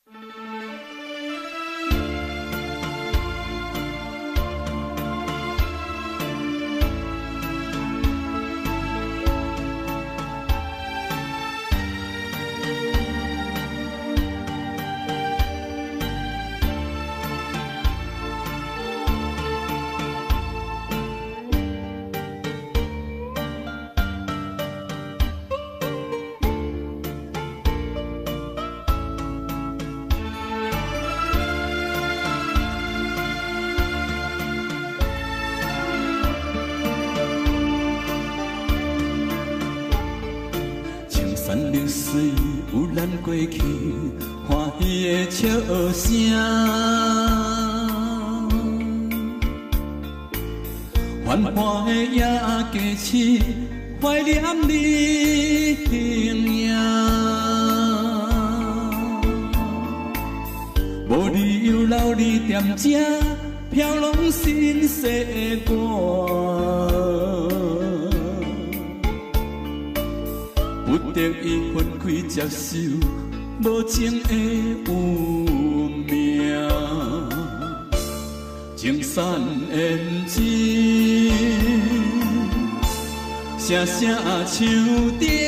流水有咱过去欢喜的笑声，繁华的夜街市，怀念你形影。无理由留你踮这飘浪心世的歌。不得已分开接受无情的有命，情散缘尽，声声唱着。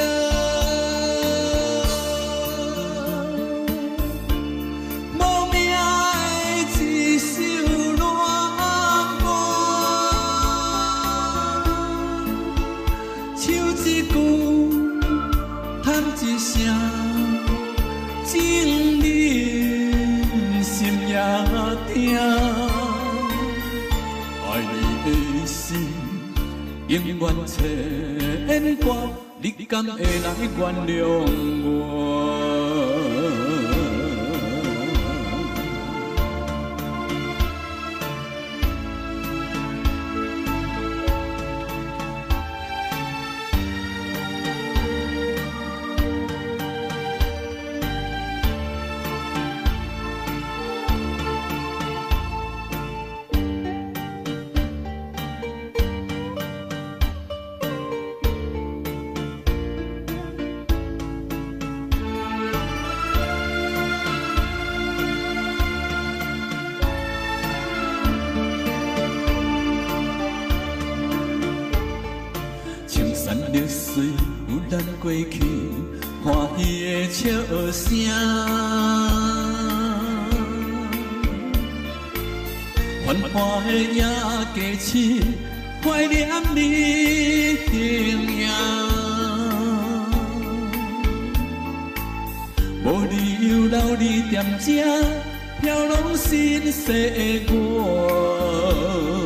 无名的一首恋歌，唱一句。叹一声，情人心也痛。爱你的心，永远牵挂，你敢会来原谅我？流水有咱过去欢喜的笑声，繁华的夜街市，怀念你形影。无理由留你踮这飘浪心世的歌。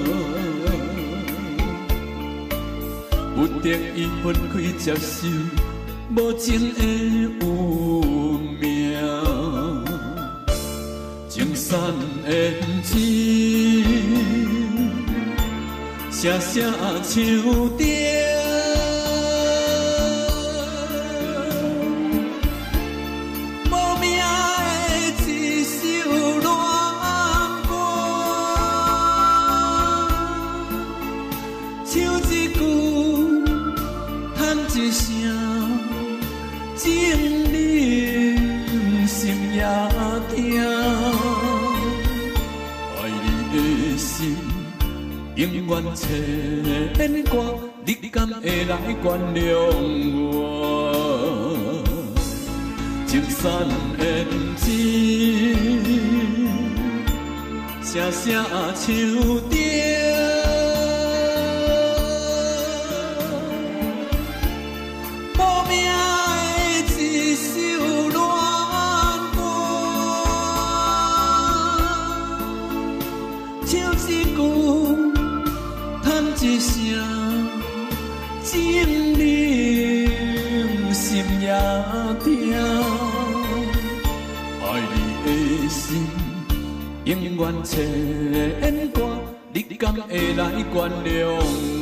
不得已分开接受无情的有命，情散缘尽，声声唱着。无名的一首恋歌，唱一句。叹一声，情人心也痛。爱你的心，永远牵挂，你敢会来原谅我？情散缘尽，声声唱着。一声，情人心也痛。爱你的心，永远牵挂，你敢会来原谅